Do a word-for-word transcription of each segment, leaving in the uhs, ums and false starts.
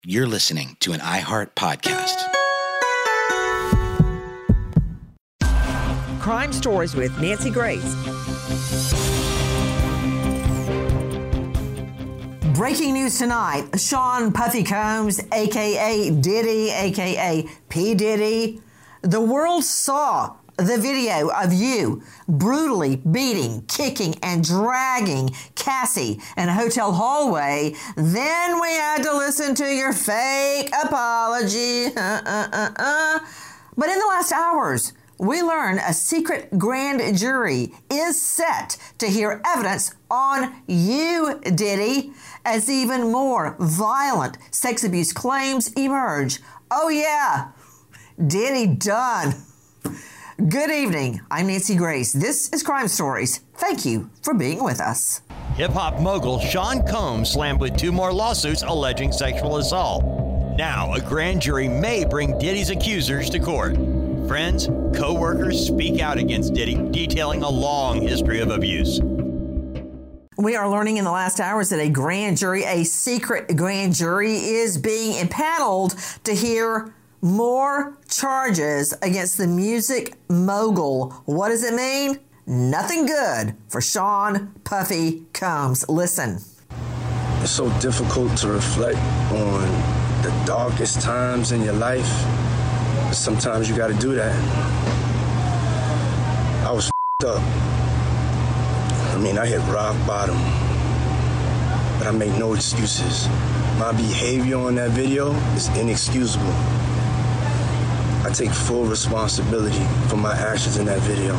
You're listening to an iHeart podcast. Crime Stories with Nancy Grace. Breaking news tonight, Sean Puffy Combs, a k a. Diddy, a k a. P. Diddy. The world saw the video of you brutally beating, kicking, and dragging Cassie in a hotel hallway. Then we had to listen to your fake apology. Uh, uh, uh, uh. But in the last hours, we learn a secret grand jury is set to hear evidence on you, Diddy, as even more violent sex abuse claims emerge. Oh yeah, Diddy done. Good evening. I'm Nancy Grace. This is Crime Stories. Thank you for being with us. Hip-hop mogul Sean Combs slammed with two more lawsuits alleging sexual assault. Now, a grand jury may bring Diddy's accusers to court. Friends, co-workers speak out against Diddy, detailing a long history of abuse. We are learning in the last hours that a grand jury, a secret grand jury, is being impaneled to hear more charges against the music mogul. What does it mean? Nothing good for Sean Puffy Combs. Listen. It's so difficult to reflect on the darkest times in your life. Sometimes you gotta do that. I was f***ed up. I mean, I hit rock bottom, but I make no excuses. My behavior on that video is inexcusable. I take full responsibility for my actions in that video.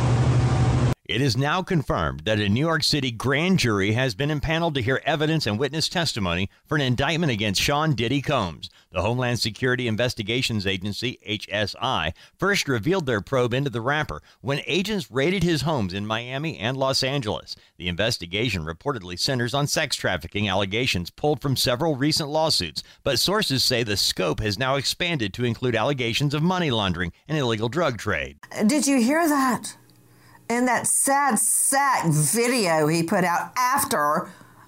It is now confirmed that a New York City grand jury has been impaneled to hear evidence and witness testimony for an indictment against Sean Diddy Combs. The Homeland Security Investigations Agency, H S I, first revealed their probe into the rapper when agents raided his homes in Miami and Los Angeles. The investigation reportedly centers on sex trafficking allegations pulled from several recent lawsuits, but sources say the scope has now expanded to include allegations of money laundering and illegal drug trade. Did you hear that? In that sad sack video he put out after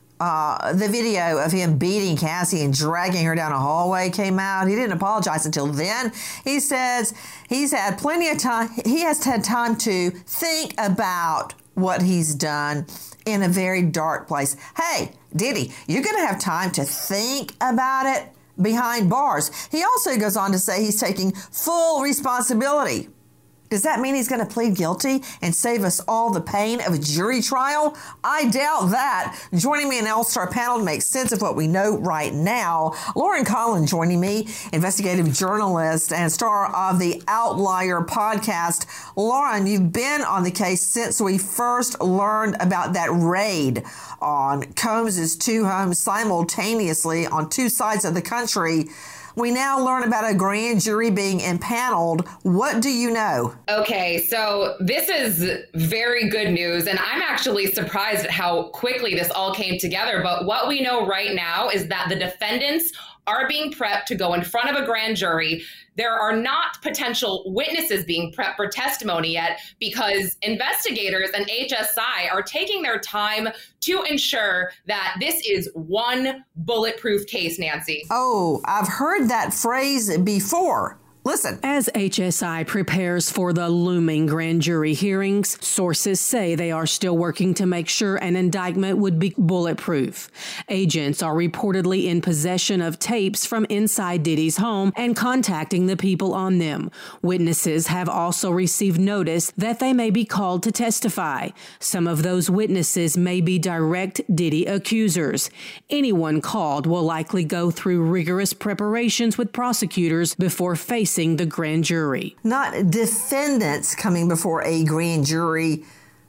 uh, the video of him beating Cassie and dragging her down a hallway came out, he didn't apologize until then. He says he's had plenty of time. He has had time to think about what he's done in a very dark place. Hey, Diddy, you're going to have time to think about it behind bars. He also goes on to say he's taking full responsibility. Does that mean he's going to plead guilty and save us all the pain of a jury trial? I doubt that. Joining me in an all-star panel to make sense of what we know right now, Lauren Collin joining me, investigative journalist and star of the Outlier podcast. Lauren, you've been on the case since we first learned about that raid on Combs' two homes simultaneously on two sides of the country. We now learn about a grand jury being impaneled. What do you know? Okay, so this is very good news, and I'm actually surprised at how quickly this all came together. But what we know right now is that the defendants are being prepped to go in front of a grand jury. There are not potential witnesses being prepped for testimony yet because investigators and H S I are taking their time to ensure that this is one bulletproof case, Nancy. Oh, I've heard that phrase before. Listen. As H S I prepares for the looming grand jury hearings, sources say they are still working to make sure an indictment would be bulletproof. Agents are reportedly in possession of tapes from inside Diddy's home and contacting the people on them. Witnesses have also received notice that they may be called to testify. Some of those witnesses may be direct Diddy accusers. Anyone called will likely go through rigorous preparations with prosecutors before facing the grand jury. Not defendants coming before a grand jury.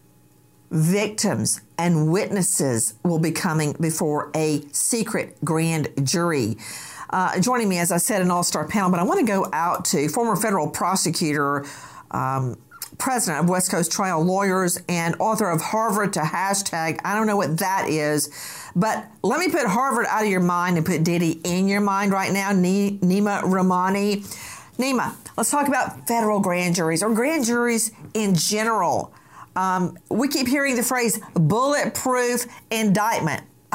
Victims and witnesses will be coming before a secret grand jury. Uh, joining me, as I said, an all-star panel, but I want to go out to former federal prosecutor, um, president of West Coast Trial Lawyers, and author of Harvard to Hashtag. I don't know what that is, but let me put Harvard out of your mind and put Diddy in your mind right now, Ni- Nima Rahmani. Nima, let's talk about federal grand juries or grand juries in general. Um, we keep hearing the phrase bulletproof indictment.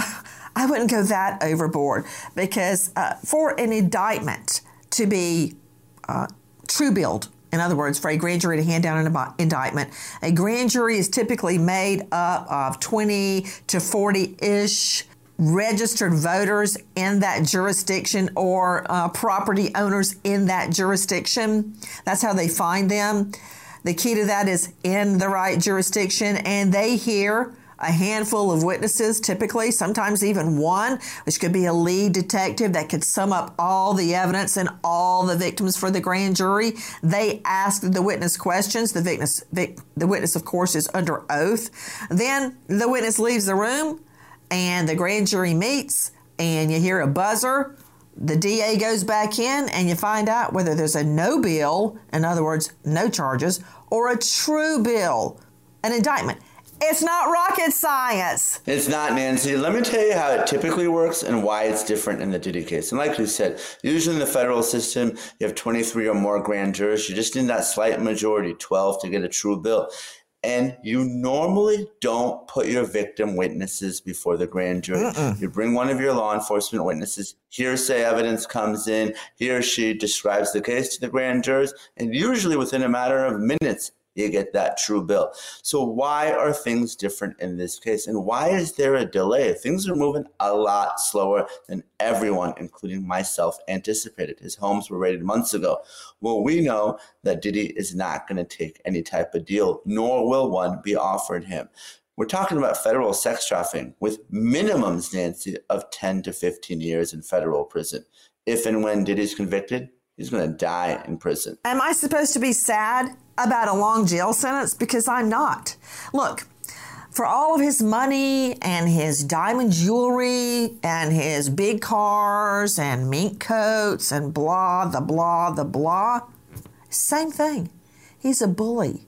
I wouldn't go that overboard because uh, for an indictment to be uh, true billed, in other words, for a grand jury to hand down an indictment, a grand jury is typically made up of twenty to forty-ish registered voters in that jurisdiction or uh, property owners in that jurisdiction. That's how they find them. The key to that is in the right jurisdiction, and they hear a handful of witnesses, typically, sometimes even one, which could be a lead detective that could sum up all the evidence and all the victims for the grand jury. They ask the witness questions. The witness, the witness, of course, is under oath. Then the witness leaves the room, and the grand jury meets, and you hear a buzzer. The D A goes back in, and you find out whether there's a no bill, in other words, no charges, or a true bill, an indictment. It's not rocket science. It's not, Nancy. Let me tell you how it typically works and why it's different in the Diddy case. And like we said, usually in the federal system, you have twenty-three or more grand jurors. You just need that slight majority, twelve, to get a true bill. And you normally don't put your victim witnesses before the grand jury. Mm-mm. You bring one of your law enforcement witnesses, hearsay evidence comes in, he or she describes the case to the grand jurors, and usually within a matter of minutes, you get that true bill. So why are things different in this case? And why is there a delay? Things are moving a lot slower than everyone, including myself, anticipated. His homes were raided months ago. Well, we know that Diddy is not going to take any type of deal, nor will one be offered him. We're talking about federal sex trafficking with minimums, Nancy, of ten to fifteen years in federal prison. If and when Diddy's convicted, he's going to die in prison. Am I supposed to be sad about a long jail sentence? Because I'm not. Look, for all of his money and his diamond jewelry and his big cars and mink coats and blah, the blah, the blah, same thing. He's a bully.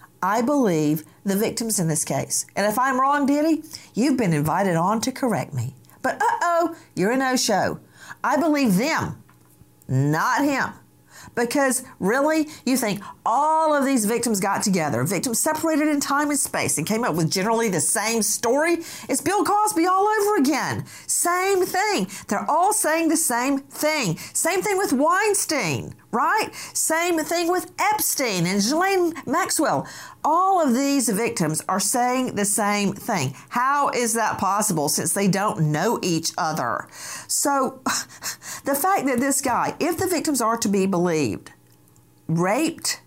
I believe the victims in this case. And if I'm wrong, Diddy, you've been invited on to correct me. But uh-oh, you're a no-show. I believe them, not him. Because really, you think all of these victims got together, victims separated in time and space, and came up with generally the same story? It's Bill Cosby all over again. Same thing. They're all saying the same thing. Same thing with Weinstein, right? Same thing with Epstein and Ghislaine Maxwell. All of these victims are saying the same thing. How is that possible since they don't know each other? So the fact that this guy, if the victims are to be believed, raped,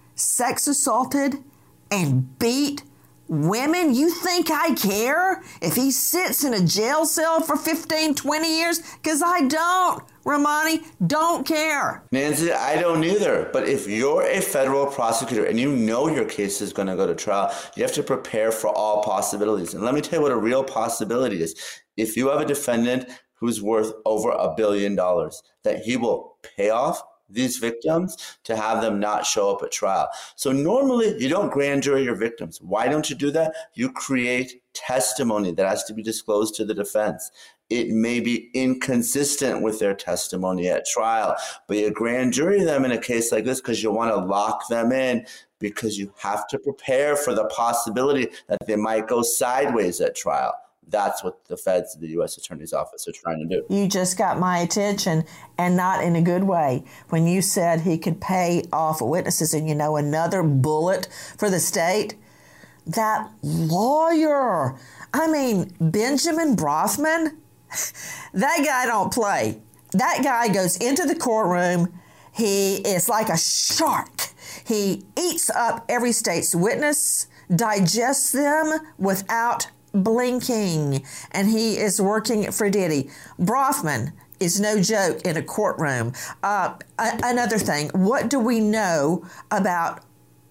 sex assaulted, and beat women, you think I care if he sits in a jail cell for fifteen, twenty years? Because I don't. Romani, don't care. Nancy, I don't either. But if you're a federal prosecutor and you know your case is going to go to trial, you have to prepare for all possibilities. And let me tell you what a real possibility is. If you have a defendant who's worth over a billion dollars, that he will pay off these victims to have them not show up at trial. So normally you don't grand jury your victims. Why don't you do that? You create testimony that has to be disclosed to the defense. It may be inconsistent with their testimony at trial, but you grand jury them in a case like this because you want to lock them in, because you have to prepare for the possibility that they might go sideways at trial. That's what the feds, the U S Attorney's Office, are trying to do. You just got my attention, and not in a good way, when you said he could pay off witnesses. And, you know, another bullet for the state, that lawyer, I mean, Benjamin Brafman, that guy don't play. That guy goes into the courtroom. He is like a shark. He eats up every state's witness, digests them without blinking, and he is working for Diddy. Brafman is no joke in a courtroom. Uh, a- another thing, what do we know about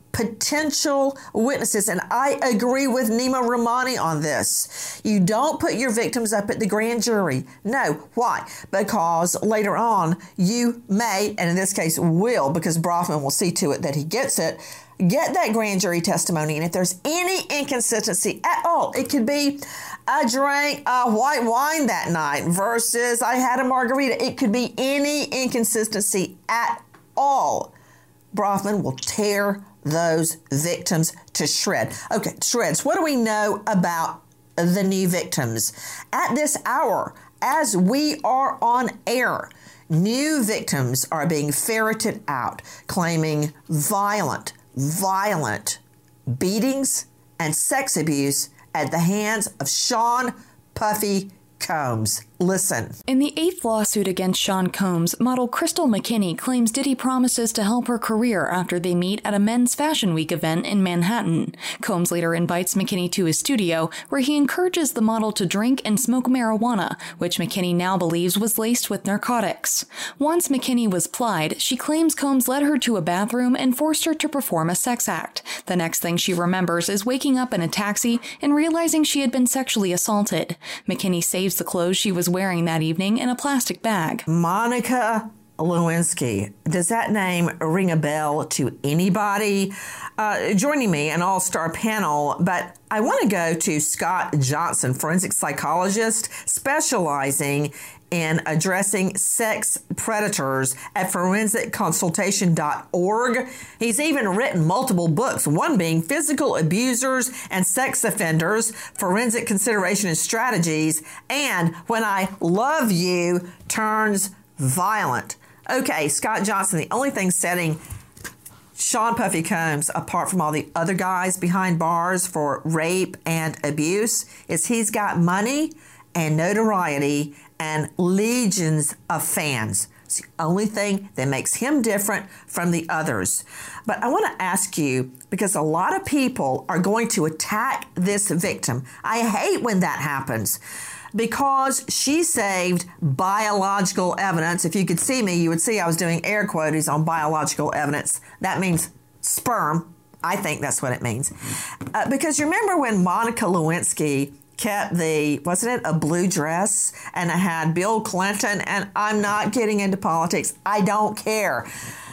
potential witnesses? And I agree with Nima Rahmani on this. You don't put your victims up at the grand jury. No. Why? Because later on you may, and in this case will, because Brafman will see to it that he gets it, get that grand jury testimony. And if there's any inconsistency at all, it could be I drank uh, white wine that night versus I had a margarita. It could be any inconsistency at all. Brafman will tear those victims to shred. Okay, shreds. What do we know about the new victims. At this hour, as we are on air, new victims are being ferreted out, claiming violent, violent beatings and sex abuse at the hands of Sean Puffy Combs. Listen. In the eighth lawsuit against Sean Combs, model Crystal McKinney claims Diddy promises to help her career after they meet at a men's fashion week event in Manhattan. Combs later invites McKinney to his studio, where he encourages the model to drink and smoke marijuana, which McKinney now believes was laced with narcotics. Once McKinney was plied, she claims Combs led her to a bathroom and forced her to perform a sex act. The next thing she remembers is waking up in a taxi and realizing she had been sexually assaulted. McKinney saves the clothes she was wearing that evening in a plastic bag. Monica Lewinsky. Does that name ring a bell to anybody? Uh, joining me, an all-star panel, but I want to go to Scott Johnson, forensic psychologist specializing in addressing sex predators at forensic consultation dot org. He's even written multiple books, one being Physical Abusers and Sex Offenders, Forensic Consideration and Strategies, and When I Love You Turns Violent. Okay, Scott Johnson, the only thing setting Sean Puffy Combs apart from all the other guys behind bars for rape and abuse is he's got money and notoriety and legions of fans. It's the only thing that makes him different from the others. But I want to ask you, because a lot of people are going to attack this victim. I hate when that happens, because she saved biological evidence. If you could see me, you would see I was doing air quotes on biological evidence. That means sperm. I think that's what it means. Uh, because you remember when Monica Lewinsky kept the, wasn't it a blue dress, and I had Bill Clinton, and I'm not getting into politics. I don't care.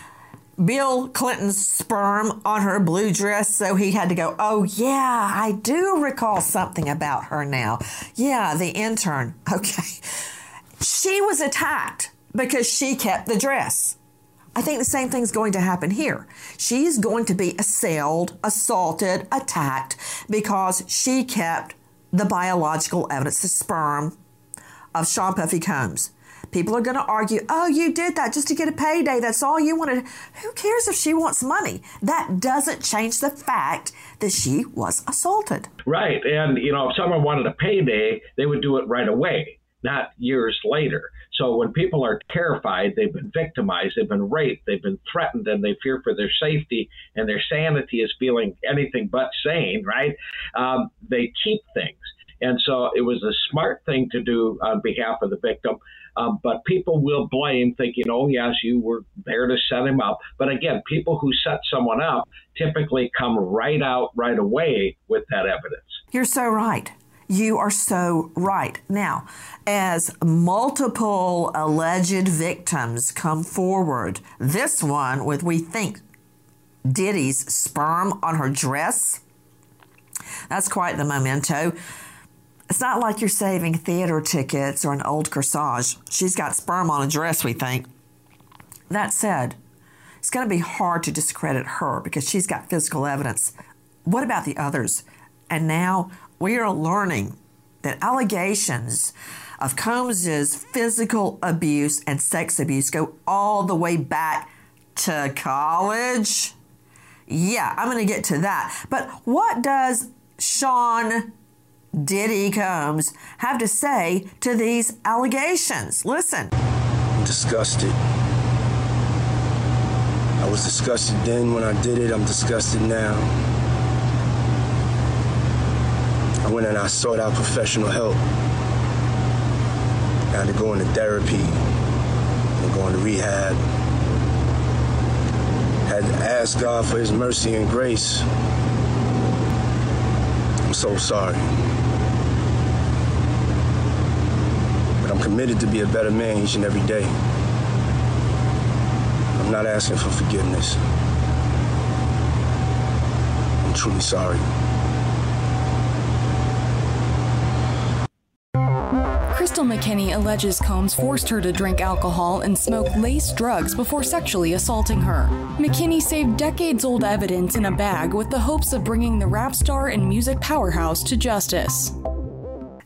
Bill Clinton's sperm on her blue dress, so he had to go, oh, yeah, I do recall something about her now. Yeah, the intern. Okay. She was attacked because she kept the dress. I think the same thing's going to happen here. She's going to be assailed, assaulted, attacked because she kept the biological evidence, the sperm of Sean Puffy Combs. People are going to argue, oh, you did that just to get a payday. That's all you wanted. Who cares if she wants money? That doesn't change the fact that she was assaulted. Right. And, you know, if someone wanted a payday, they would do it right away, not years later. So when people are terrified, they've been victimized, they've been raped, they've been threatened, and they fear for their safety, and their sanity is feeling anything but sane, right? Um, they keep things. And so it was a smart thing to do on behalf of the victim. Um, but people will blame, thinking, oh, yes, you were there to set him up. But again, people who set someone up typically come right out right away with that evidence. You're so right. You are so right. Now, as multiple alleged victims come forward, this one with, we think, Diddy's sperm on her dress, that's quite the memento. It's not like you're saving theater tickets or an old corsage. She's got sperm on a dress, we think. That said, it's going to be hard to discredit her because she's got physical evidence. What about the others? And now we are learning that allegations of Combs' physical abuse and sex abuse go all the way back to college. Yeah, I'm going to get to that. But what does Sean Diddy Combs have to say to these allegations? Listen. I'm disgusted. I was disgusted then when I did it. I'm disgusted now. I went and I sought out professional help. I had to go into therapy and go into rehab. Had to ask God for his mercy and grace. I'm so sorry. But I'm committed to be a better man each and every day. I'm not asking for forgiveness. I'm truly sorry. Crystal McKinney alleges Combs forced her to drink alcohol and smoke laced drugs before sexually assaulting her. McKinney saved decades-old evidence in a bag with the hopes of bringing the rap star and music powerhouse to justice.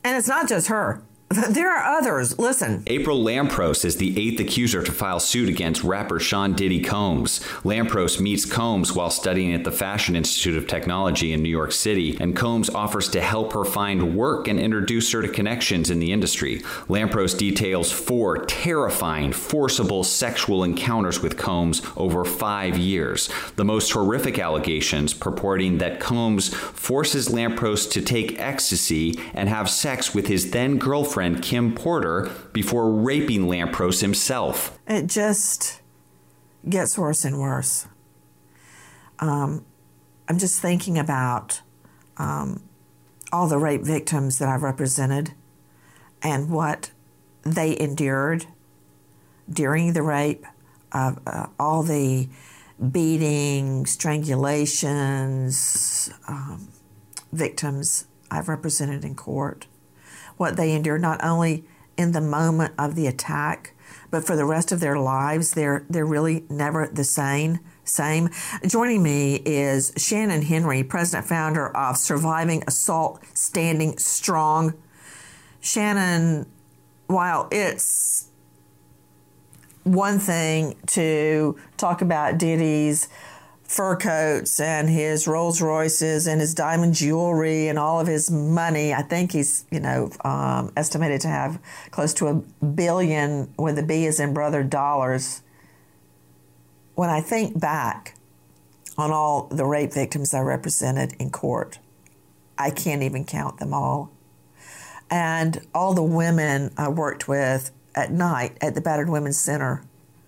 And it's not just her. There are others. Listen. April Lampros is the eighth accuser to file suit against rapper Sean Diddy Combs. Lampros meets Combs while studying at the Fashion Institute of Technology in New York City, and Combs offers to help her find work and introduce her to connections in the industry. Lampros details four terrifying, forcible sexual encounters with Combs over five years. The most horrific allegations purporting that Combs forces Lampros to take ecstasy and have sex with his then girlfriend Kim Porter before raping Lampros himself. It just gets worse and worse. Um, I'm just thinking about um, all the rape victims that I've represented and what they endured during the rape, of uh, all the beating, strangulations, um, victims I've represented in court. What they endure not only in the moment of the attack, but for the rest of their lives. They're they're really never the same. Same. Joining me is Shannon Henry, president founder of Surviving Assault Standing Strong. Shannon, while it's one thing to talk about Diddy's fur coats and his Rolls Royces and his diamond jewelry and all of his money. I think he's, you know, um, estimated to have close to a billion, with the B as in brother, dollars. When I think back on all the rape victims I represented in court, I can't even count them all. And all the women I worked with at night at the Battered Women's Center.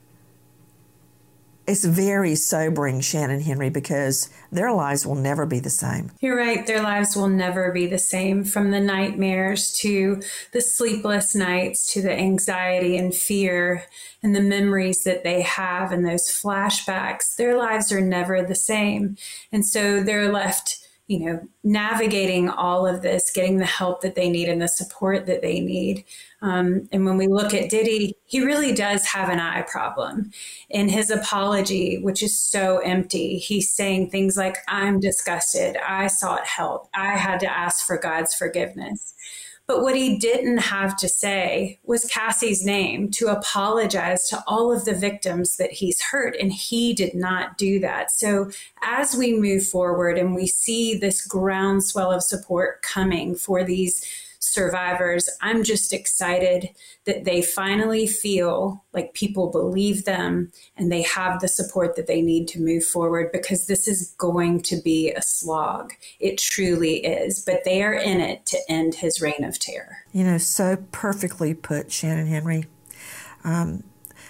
It's very sobering, Shannon Henry, because their lives will never be the same. You're right. Their lives will never be the same, from the nightmares to the sleepless nights to the anxiety and fear and the memories that they have and those flashbacks. Their lives are never the same. And so they're left, you know, navigating all of this, getting the help that they need and the support that they need. Um, and when we look at Diddy, he really does have an eye problem. In his apology, which is so empty, he's saying things like, I'm disgusted, I sought help, I had to ask for God's forgiveness. But what he didn't have to say was Cassie's name, to apologize to all of the victims that he's hurt, and he did not do that. So as we move forward and we see this groundswell of support coming for these survivors, I'm just excited that they finally feel like people believe them and they have the support that they need to move forward, because this is going to be a slog. It truly is, but they are in it to end his reign of terror. You know, so perfectly put, Shannon Henry. Um,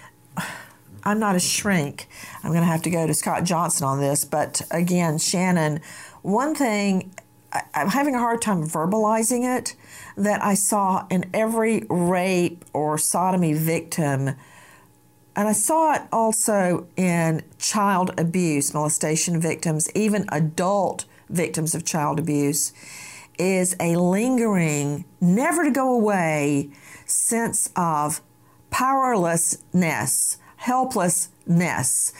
I'm not a shrink. I'm going to have to go to Scott Johnson on this, but again, Shannon, one thing, I, I'm having a hard time verbalizing it, that I saw in every rape or sodomy victim, and I saw it also in child abuse, molestation victims, even adult victims of child abuse, is a lingering, never to go away sense of powerlessness, helplessness,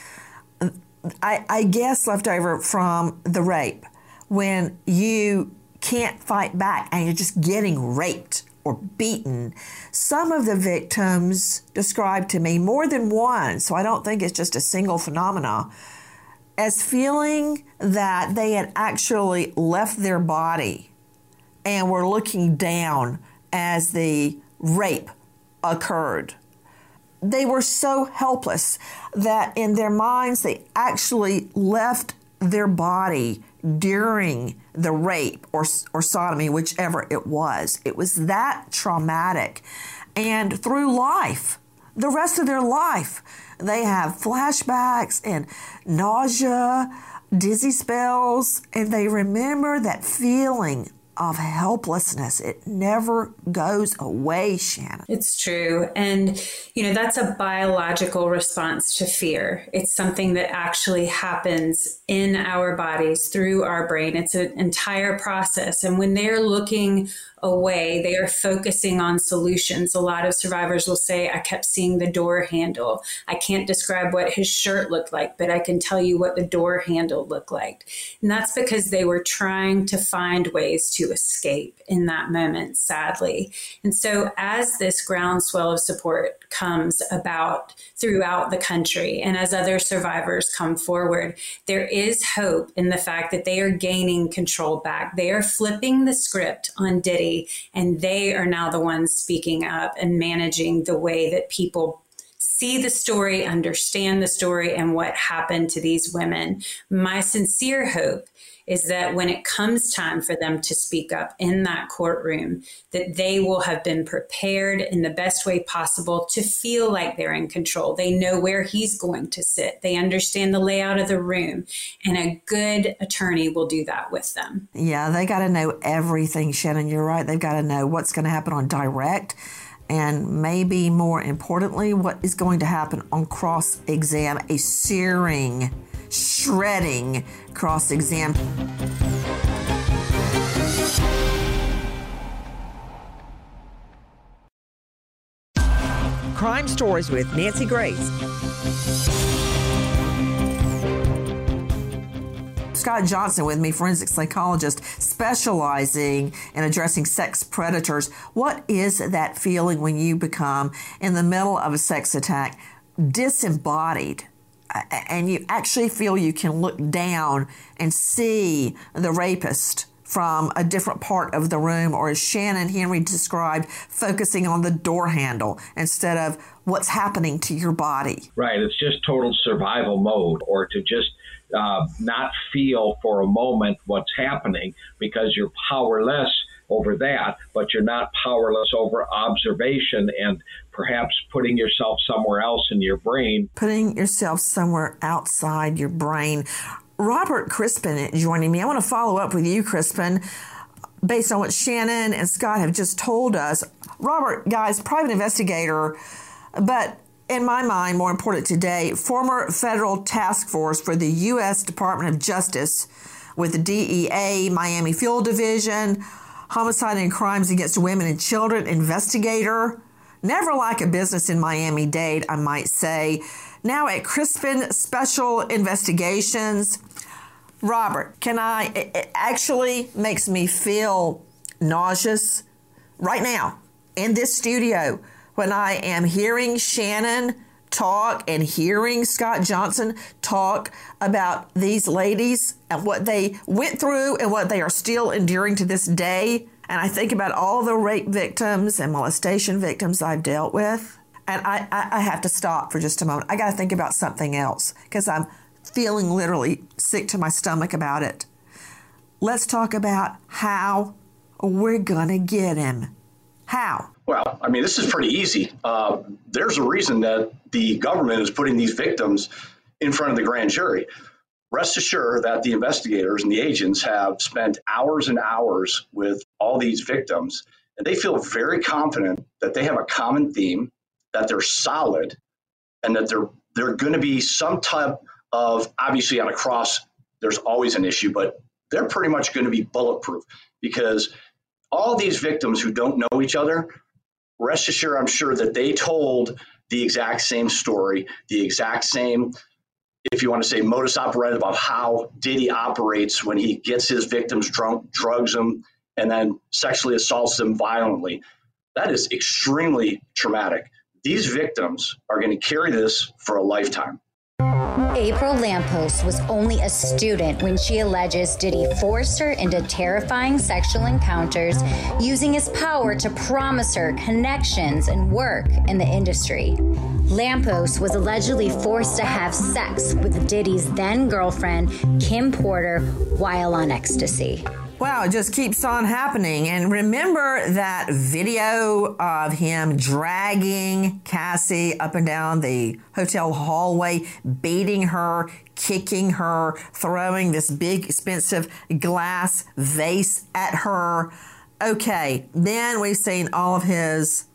I, I guess left over from the rape, when you can't fight back and you're just getting raped or beaten. Some of the victims described to me, more than one, so I don't think it's just a single phenomena, as feeling that they had actually left their body and were looking down as the rape occurred. They were so helpless that in their minds they actually left their body during the rape or or sodomy, whichever it was. It was that traumatic. And through life, the rest of their life, they have flashbacks and nausea, dizzy spells, and they remember that feeling of helplessness. It never goes away, Shannon. It's true. And, you know, that's a biological response to fear. It's something that actually happens in our bodies through our brain. It's an entire process. And when they're looking away, they are focusing on solutions. A lot of survivors will say, I kept seeing the door handle. I can't describe what his shirt looked like, but I can tell you what the door handle looked like. And that's because they were trying to find ways to to escape in that moment, sadly. And so as this groundswell of support comes about throughout the country, and as other survivors come forward, there is hope in the fact that they are gaining control back. They are flipping the script on Diddy, and they are now the ones speaking up and managing the way that people see the story, understand the story, and what happened to these women. My sincere hope is that when it comes time for them to speak up in that courtroom, that they will have been prepared in the best way possible to feel like they're in control. They know where he's going to sit. They understand the layout of the room, and a good attorney will do that with them. Yeah, they got to know everything, Shannon. You're right. They've got to know what's going to happen on direct, and maybe more importantly, what is going to happen on cross-exam, a searing, shredding cross-exam. Crime Stories with Nancy Grace. Scott Johnson with me, forensic psychologist specializing in addressing sex predators. What is that feeling when you become, in the middle of a sex attack, disembodied, and you actually feel you can look down and see the rapist from a different part of the room, or as Shannon Henry described, focusing on the door handle instead of what's happening to your body? Right. It's just total survival mode, or to just uh, not feel for a moment what's happening, because you're powerless over that, but you're not powerless over observation and perhaps putting yourself somewhere else in your brain. Putting yourself somewhere outside your brain. Robert Crispin joining me. I want to follow up with you, Crispin, based on what Shannon and Scott have just told us. Robert, guys, private investigator, but in my mind, more important today, former federal task force for the U S Department of Justice with the D E A, Miami Field Division, homicide and crimes against women and children investigator. Never like a business in Miami-Dade, I might say. Now at Crispin Special Investigations. Robert, can I, it actually makes me feel nauseous right now in this studio when I am hearing Shannon talk and hearing Scott Johnson talk about these ladies and what they went through and what they are still enduring to this day. And I think about all the rape victims and molestation victims I've dealt with. And I, I, I have to stop for just a moment. I got to think about something else because I'm feeling literally sick to my stomach about it. Let's talk about how we're going to get him. How? Well, I mean, this is pretty easy. Uh, there's a reason that the government is putting these victims in front of the grand jury. Rest assured that the investigators and the agents have spent hours and hours with all these victims, and they feel very confident that they have a common theme, that they're solid, and that they're they're going to be some type of, obviously on a cross, there's always an issue, but they're pretty much going to be bulletproof, because all these victims who don't know each other, rest assured, I'm sure that they told the exact same story, the exact same, if you want to say, modus operandi about how Diddy operates when he gets his victims drunk, drugs them, and then sexually assaults them violently. That is extremely traumatic. These victims are going to carry this for a lifetime. April Lampos was only a student when she alleges Diddy forced her into terrifying sexual encounters, using his power to promise her connections and work in the industry. Lampos was allegedly forced to have sex with Diddy's then-girlfriend, Kim Porter, while on ecstasy. Wow, it just keeps on happening. And remember that video of him dragging Cassie up and down the hotel hallway, beating her, kicking her, throwing this big expensive glass vase at her. Okay, then we've seen all of his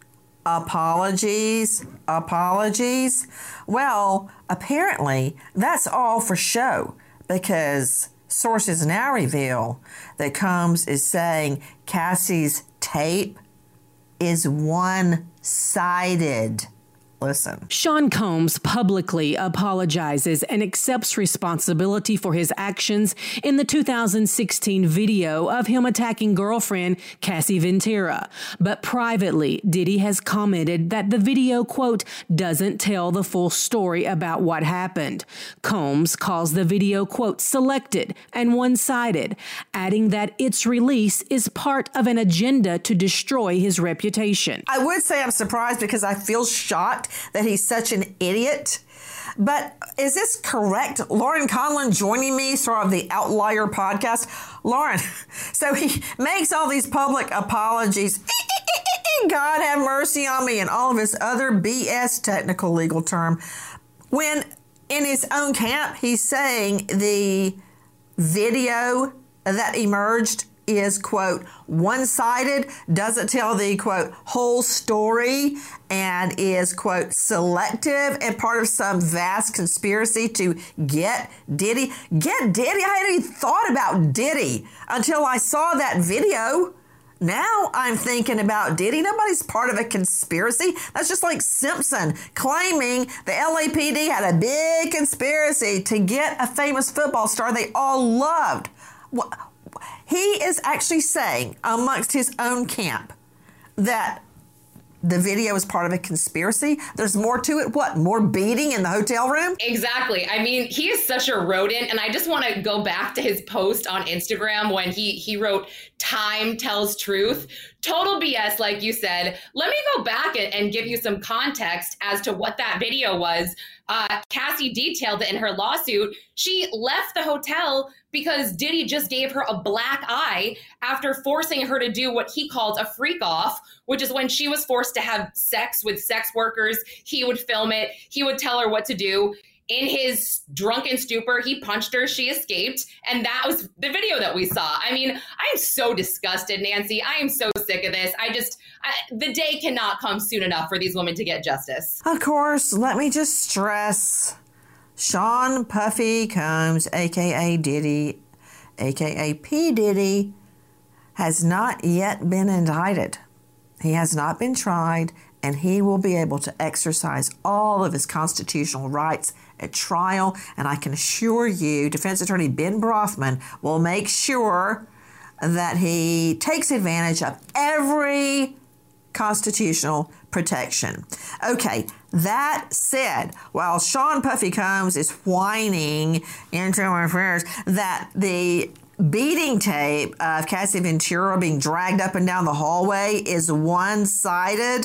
apologies, apologies. Well, apparently that's all for show, because sources now reveal that Combs is saying Cassie's tape is one-sided. Listen. Sean Combs publicly apologizes and accepts responsibility for his actions in the two thousand sixteen video of him attacking girlfriend Cassie Ventura. But privately, Diddy has commented that the video, quote, doesn't tell the full story about what happened. Combs calls the video, quote, selected and one-sided, adding that its release is part of an agenda to destroy his reputation. I would say I'm surprised because I feel shocked that he's such an idiot. But is this correct? Lauren Conlon joining me, sort of the Outlier podcast. Lauren, so he makes all these public apologies. God have mercy on me, and all of his other B S technical legal term. When in his own camp, he's saying the video that emerged is, quote, one-sided, doesn't tell the, quote, whole story, and is, quote, selective and part of some vast conspiracy to get Diddy. Get Diddy? I hadn't even thought about Diddy until I saw that video. Now I'm thinking about Diddy. Nobody's part of a conspiracy. That's just like Simpson claiming the L A P D had a big conspiracy to get a famous football star they all loved. What? He is actually saying amongst his own camp that the video is part of a conspiracy. There's more to it. What? More beating in the hotel room? Exactly. I mean, he is such a rodent. And I just want to go back to his post on Instagram when he, he wrote, "Time tells truth." Total B S, like you said. Let me go back and, and give you some context as to what that video was. Uh, Cassie detailed that in her lawsuit, she left the hotel because Diddy just gave her a black eye after forcing her to do what he called a freak off, which is when she was forced to have sex with sex workers. He would film it. He would tell her what to do. In his drunken stupor, he punched her. She escaped. And that was the video that we saw. I mean, I am so disgusted, Nancy. I am so sick of this. I just, I, the day cannot come soon enough for these women to get justice. Of course, let me just stress, Sean Puffy Combs, a k a. Diddy, a k a. P. Diddy, has not yet been indicted. He has not been tried, and he will be able to exercise all of his constitutional rights at trial. And I can assure you, Defense Attorney Ben Brofman will make sure that he takes advantage of every constitutional protection. Okay, that said, while Sean Puffy Combs is whining into our affairs that the beating tape of Cassie Ventura being dragged up and down the hallway is one-sided,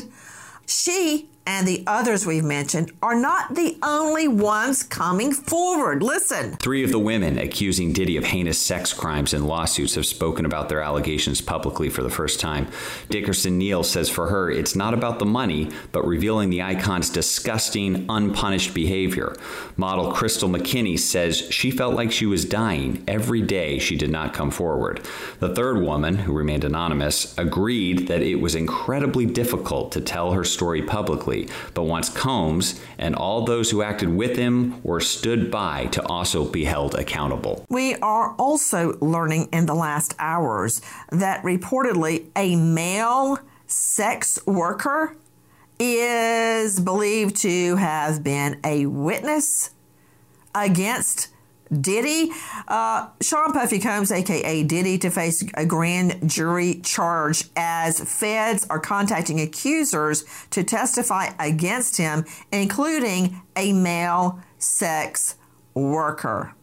she and the others we've mentioned are not the only ones coming forward. Listen. Three of the women accusing Diddy of heinous sex crimes in lawsuits have spoken about their allegations publicly for the first time. Dickerson Neal says for her, it's not about the money, but revealing the icon's disgusting, unpunished behavior. Model Crystal McKinney says she felt like she was dying every day she did not come forward. The third woman, who remained anonymous, agreed that it was incredibly difficult to tell her story publicly, but wants Combs and all those who acted with him or stood by to also be held accountable. We are also learning in the last hours that reportedly a male sex worker is believed to have been a witness against Diddy. Uh, Sean Puffy Combs, a k a. Diddy, to face a grand jury charge as feds are contacting accusers to testify against him, including a male sex worker.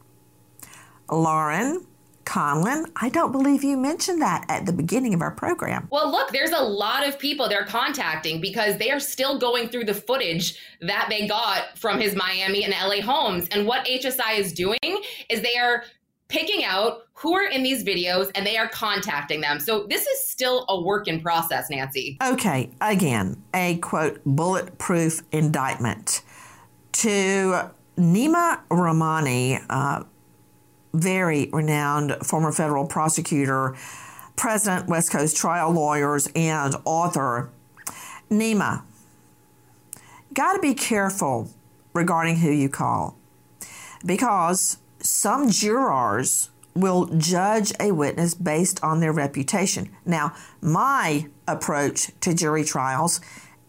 Lauren Conlon, I don't believe you mentioned that at the beginning of our program. Well, look, there's a lot of people they're contacting because they are still going through the footage that they got from his Miami and L A homes. And what H S I is doing is they are picking out who are in these videos and they are contacting them. So this is still a work in process, Nancy. Okay, again, a quote, bulletproof indictment. To Nima Rahmani, uh, very renowned former federal prosecutor, president, West Coast Trial Lawyers, and author. Nima, got to be careful regarding who you call, because some jurors will judge a witness based on their reputation. Now, my approach to jury trials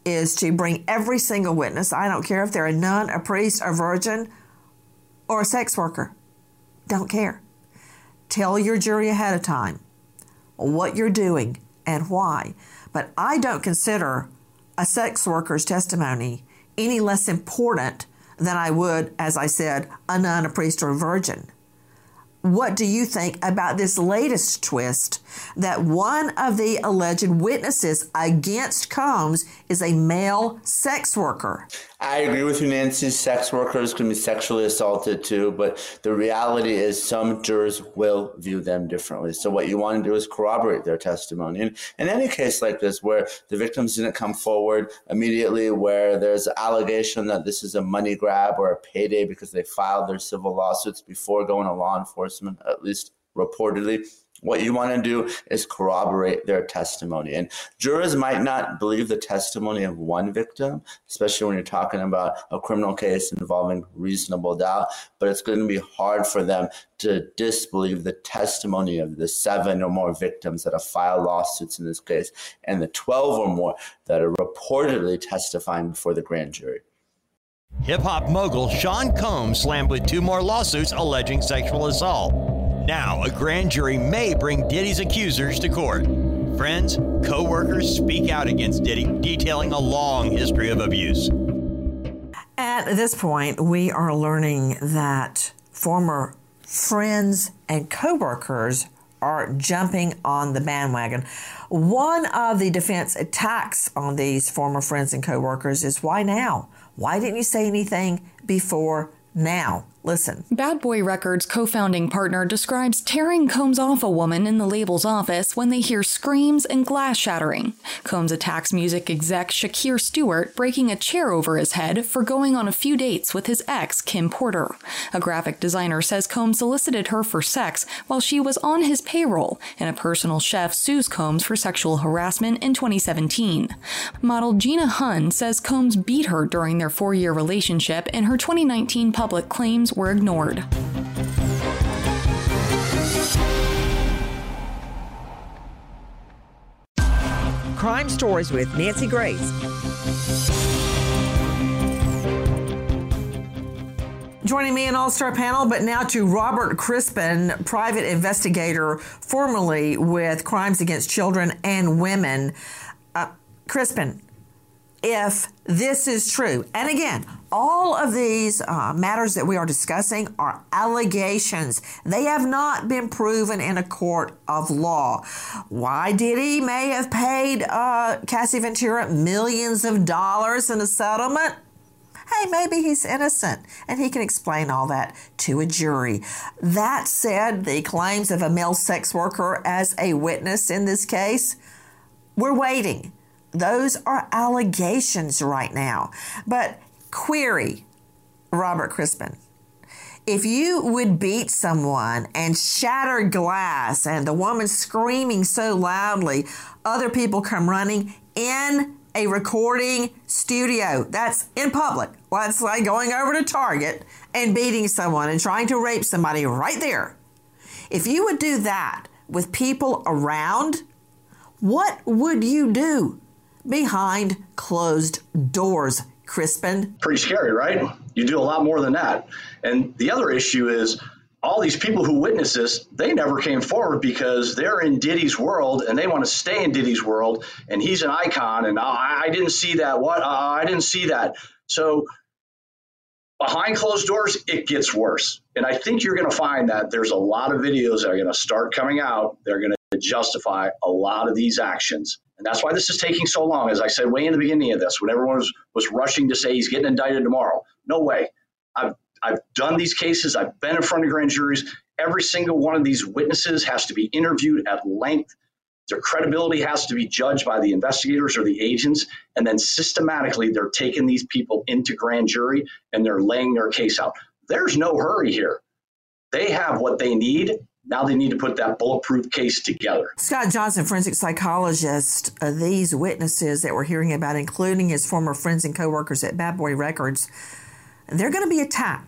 is to bring every single witness. I don't care if they're a nun, a priest, a virgin, or a sex worker. Don't care. Tell your jury ahead of time what you're doing and why. But I don't consider a sex worker's testimony any less important than I would, as I said, a nun, a priest, or a virgin. What do you think about this latest twist that one of the alleged witnesses against Combs is a male sex worker? I agree with you, Nancy. Sex workers can be sexually assaulted too, but the reality is some jurors will view them differently. So what you want to do is corroborate their testimony. And in any case like this, where the victims didn't come forward immediately, where there's an allegation that this is a money grab or a payday because they filed their civil lawsuits before going to law enforcement, at least reportedly, what you want to do is corroborate their testimony. And jurors might not believe the testimony of one victim, especially when you're talking about a criminal case involving reasonable doubt, but it's going to be hard for them to disbelieve the testimony of the seven or more victims that have filed lawsuits in this case and the twelve or more that are reportedly testifying before the grand jury. Hip-hop mogul Sean Combs slammed with two more lawsuits alleging sexual assault. Now, a grand jury may bring Diddy's accusers to court. Friends, co-workers speak out against Diddy, detailing a long history of abuse. At this point, we are learning that former friends and co-workers are jumping on the bandwagon. One of the defense attacks on these former friends and co-workers is, why now? Why didn't you say anything before now? Listen. Bad Boy Records co-founding partner describes tearing Combs off a woman in the label's office when they hear screams and glass shattering. Combs attacks music exec Shakir Stewart, breaking a chair over his head for going on a few dates with his ex, Kim Porter. A graphic designer says Combs solicited her for sex while she was on his payroll, and a personal chef sues Combs for sexual harassment in twenty seventeen. Model Gina Hunn says Combs beat her during their four-year relationship, and her twenty nineteen public claims were ignored. Crime Stories with Nancy Grace. Joining me in All-Star panel, but now to Robert Crispin, private investigator formerly with Crimes Against Children and Women. Uh, Crispin, if this is true, and again, all of these uh, matters that we are discussing are allegations. They have not been proven in a court of law. Why Diddy may have paid uh, Cassie Ventura millions of dollars in a settlement? Hey, maybe he's innocent, and he can explain all that to a jury. That said, the claims of a male sex worker as a witness in this case, we're waiting. Those are allegations right now. But query, Robert Crispin, if you would beat someone and shatter glass and the woman screaming so loudly, other people come running in a recording studio, that's in public. That's like going over to Target and beating someone and trying to rape somebody right there. If you would do that with people around, what would you do behind closed doors, Crispin? Pretty scary, right? You do a lot more than that. And the other issue is all these people who witnessed this, they never came forward because they're in Diddy's world and they want to stay in Diddy's world. And he's an icon. And oh, I didn't see that. What? Uh, I didn't see that. So behind closed doors, it gets worse. And I think you're going to find that there's a lot of videos that are going to start coming out. They're going to justify a lot of these actions. And that's why this is taking so long. As I said way in the beginning of this, when everyone was, was rushing to say he's getting indicted tomorrow. No way. I've I've done these cases. I've been in front of grand juries. Every single one of these witnesses has to be interviewed at length. Their credibility has to be judged by the investigators or the agents. And then systematically, they're taking these people into grand jury and they're laying their case out. There's no hurry here. They have what they need. Now they need to put that bulletproof case together. Scott Johnson, forensic psychologist, uh, these witnesses that we're hearing about, including his former friends and coworkers at Bad Boy Records, they're going to be attacked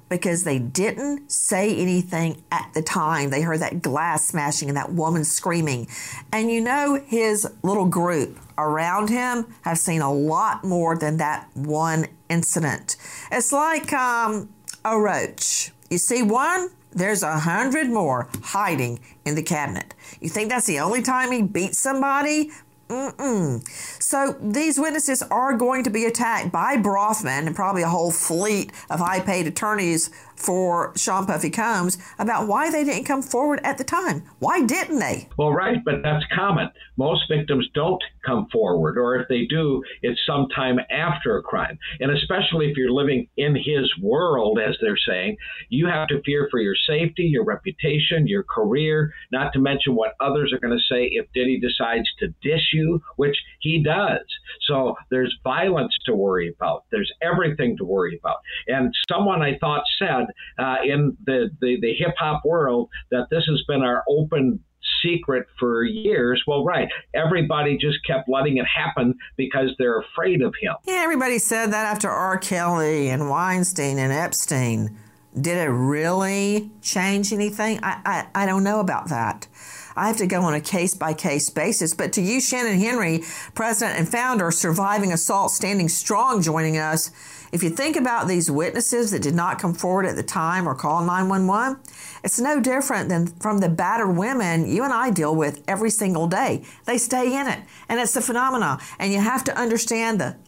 because they didn't say anything at the time. They heard that glass smashing and that woman screaming. And you know, his little group around him have seen a lot more than that one incident. It's like um, a roach. You see one, there's a hundred more hiding in the cabinet. You think that's the only time he beat somebody? Mm-mm. So these witnesses are going to be attacked by Brofman and probably a whole fleet of high-paid attorneys for Sean Puffy Combs about why they didn't come forward at the time. Why didn't they? Well, right, but that's common. Most victims don't come forward, or if they do, it's sometime after a crime. And especially if you're living in his world, as they're saying, you have to fear for your safety, your reputation, your career, not to mention what others are going to say if Diddy decides to dish you, which he does. So there's violence to worry about. There's everything to worry about. And someone I thought said uh, in the, the, the hip-hop world that this has been our open secret for years. Well, right. Everybody just kept letting it happen because they're afraid of him. Yeah, everybody said that after R. Kelly and Weinstein and Epstein. Did it really change anything? I, I, I don't know about that. I have to go on a case-by-case basis. But to you, Shannon Henry, president and founder of Surviving Assault Standing Strong, joining us, if you think about these witnesses that did not come forward at the time or call nine one one, it's no different than from the battered women you and I deal with every single day. They stay in it, and it's a phenomenon. And you have to understand the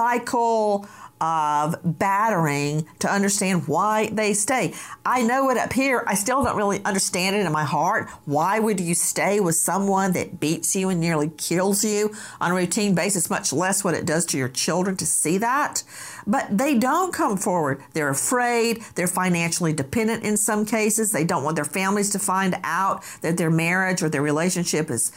cycle of battering to understand why they stay. I know it up here. I still don't really understand it in my heart. Why would you stay with someone that beats you and nearly kills you on a routine basis, much less what it does to your children to see that? But they don't come forward. They're afraid. They're financially dependent in some cases. They don't want their families to find out that their marriage or their relationship is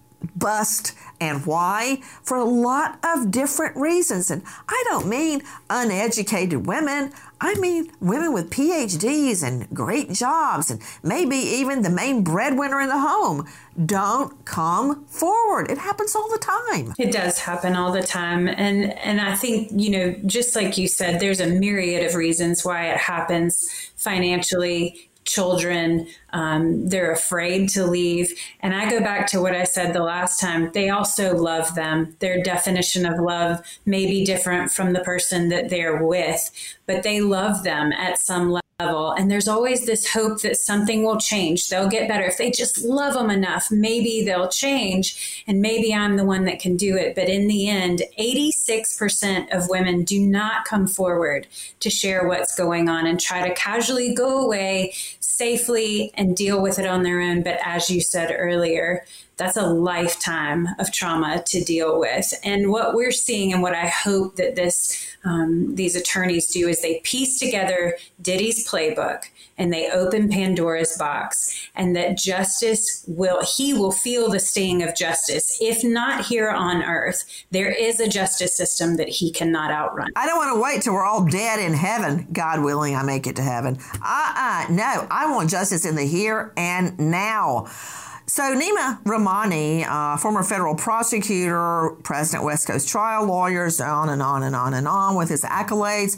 bust. And why? For a lot of different reasons. And I don't mean uneducated women. I mean women with P H Ds and great jobs and maybe even the main breadwinner in the home don't come forward. It happens all the time. It does happen all the time. And and I think, you know, just like you said, there's a myriad of reasons why it happens financially. Children, um, they're afraid to leave. And I go back to what I said the last time. They also love them. Their definition of love may be different from the person that they're with, but they love them at some level. And there's always this hope that something will change. They'll get better. If they just love them enough, maybe they'll change. And maybe I'm the one that can do it. But in the end, eighty-six percent of women do not come forward to share what's going on and try to casually go away safely and deal with it on their own. But as you said earlier, that's a lifetime of trauma to deal with. And what we're seeing and what I hope that this um, these attorneys do is they piece together Diddy's playbook and they open Pandora's box, and that justice will, he will feel the sting of justice. If not here on earth, there is a justice system that he cannot outrun. I don't want to wait till we're all dead in heaven. God willing, I make it to heaven. Uh-uh, no, I want justice in the here and now. So Nima Rahmani, uh, former federal prosecutor, president West Coast trial lawyers, on and on and on and on with his accolades.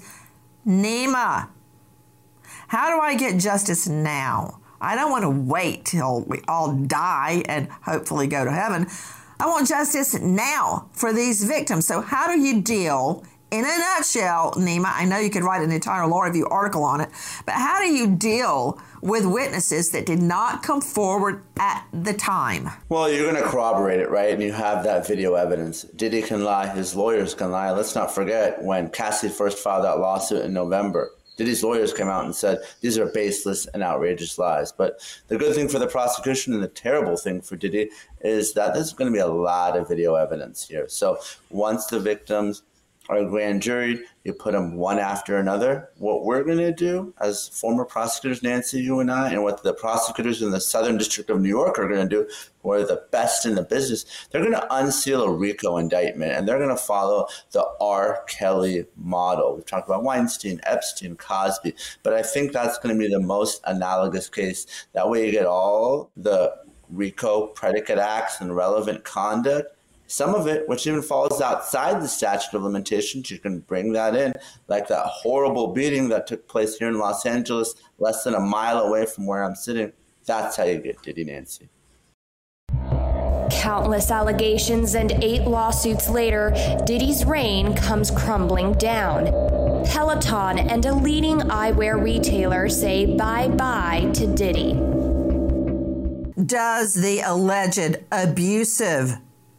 Nima, how do I get justice now? I don't want to wait till we all die and hopefully go to heaven. I want justice now for these victims. So how do you deal, in a nutshell, Nima, I know you could write an entire law review article on it, but how do you deal with witnesses that did not come forward at the time? Well, you're going to corroborate it, right? And you have that video evidence. Diddy can lie. His lawyers can lie. Let's not forget when Cassie first filed that lawsuit in November, Diddy's lawyers came out and said these are baseless and outrageous lies. But the good thing for the prosecution and the terrible thing for Diddy is that there's going to be a lot of video evidence here. So once the victims are grand jury, you put them one after another. What we're going to do as former prosecutors, Nancy, you and I, and what the prosecutors in the Southern District of New York are going to do, who are the best in the business, they're going to unseal a RICO indictment, and they're going to follow the R. Kelly model. We've talked about Weinstein, Epstein, Cosby, but I think that's going to be the most analogous case. That way you get all the RICO predicate acts and relevant conduct, Some of it, which even falls outside the statute of limitations, you can bring that in, like that horrible beating that took place here in Los Angeles, less than a mile away from where I'm sitting. That's how you get Diddy Nancy. Countless allegations and eight lawsuits later, Diddy's reign comes crumbling down. Peloton and a leading eyewear retailer say bye-bye to Diddy. Does the alleged abusive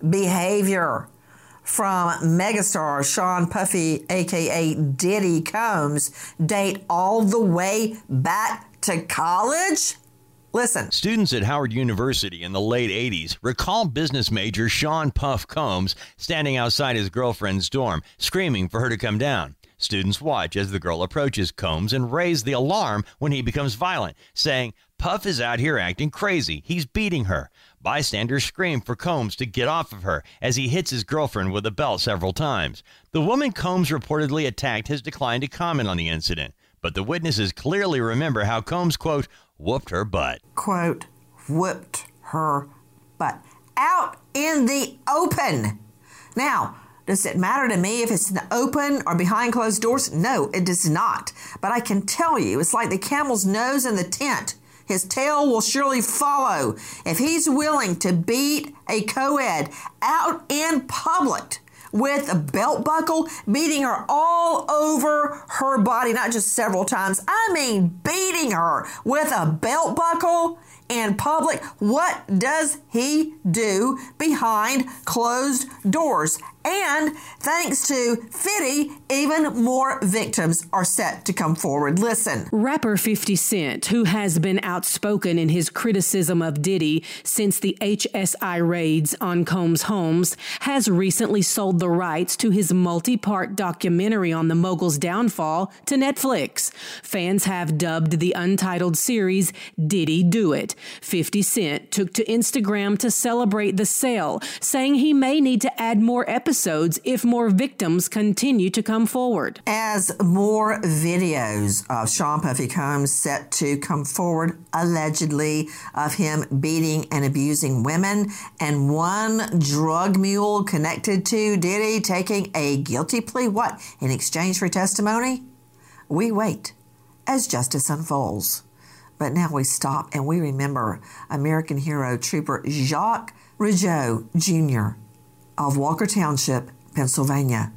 behavior from megastar Sean Puffy, a k a. Diddy Combs, date all the way back to college? Listen. Students at Howard University in the late eighties recall business major Sean Puff Combs standing outside his girlfriend's dorm, screaming for her to come down. Students watch as the girl approaches Combs and raise the alarm when he becomes violent, saying, "Puff is out here acting crazy. He's beating her." Bystanders scream for Combs to get off of her as he hits his girlfriend with a belt several times. The woman Combs reportedly attacked has declined to comment on the incident, but the witnesses clearly remember how Combs, quote, whooped her butt. Quote, whooped her butt. Out in the open. Now, does it matter to me if it's in the open or behind closed doors? No, it does not. But I can tell you, it's like the camel's nose in the tent. His tail will surely follow. If he's willing to beat a co-ed out in public with a belt buckle, beating her all over her body, not just several times, I mean beating her with a belt buckle in public, what does he do behind closed doors? And thanks to Fitty, even more victims are set to come forward. Listen. Rapper fifty Cent, who has been outspoken in his criticism of Diddy since the H S I raids on Combs' homes, has recently sold the rights to his multi-part documentary on the mogul's downfall to Netflix. Fans have dubbed the untitled series Diddy Do It. fifty Cent took to Instagram to celebrate the sale, saying he may need to add more episodes if more victims continue to come forward. As more videos of Sean Puffy Combs set to come forward, allegedly, of him beating and abusing women, and one drug mule connected to Diddy taking a guilty plea, what, in exchange for testimony? We wait as justice unfolds. But now we stop and we remember American hero Trooper Jacques Rougeau, Junior of Walker Township, Pennsylvania.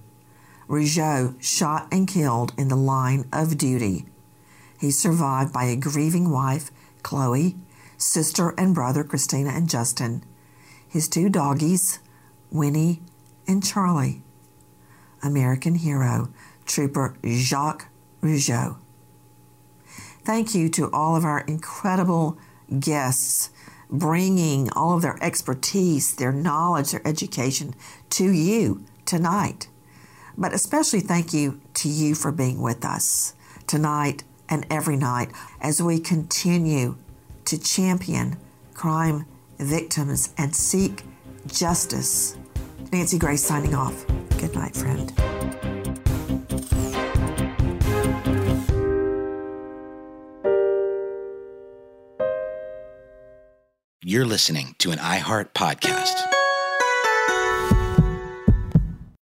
Rougeau shot and killed in the line of duty. He's survived by a grieving wife, Chloe, sister and brother, Christina and Justin, his two doggies, Winnie and Charlie. American hero, Trooper Jacques Rougeau. Thank you to all of our incredible guests bringing all of their expertise, their knowledge, their education to you tonight. But especially thank you to you for being with us tonight and every night as we continue to champion crime victims and seek justice. Nancy Grace signing off. Good night, friend. You're listening to an iHeart podcast.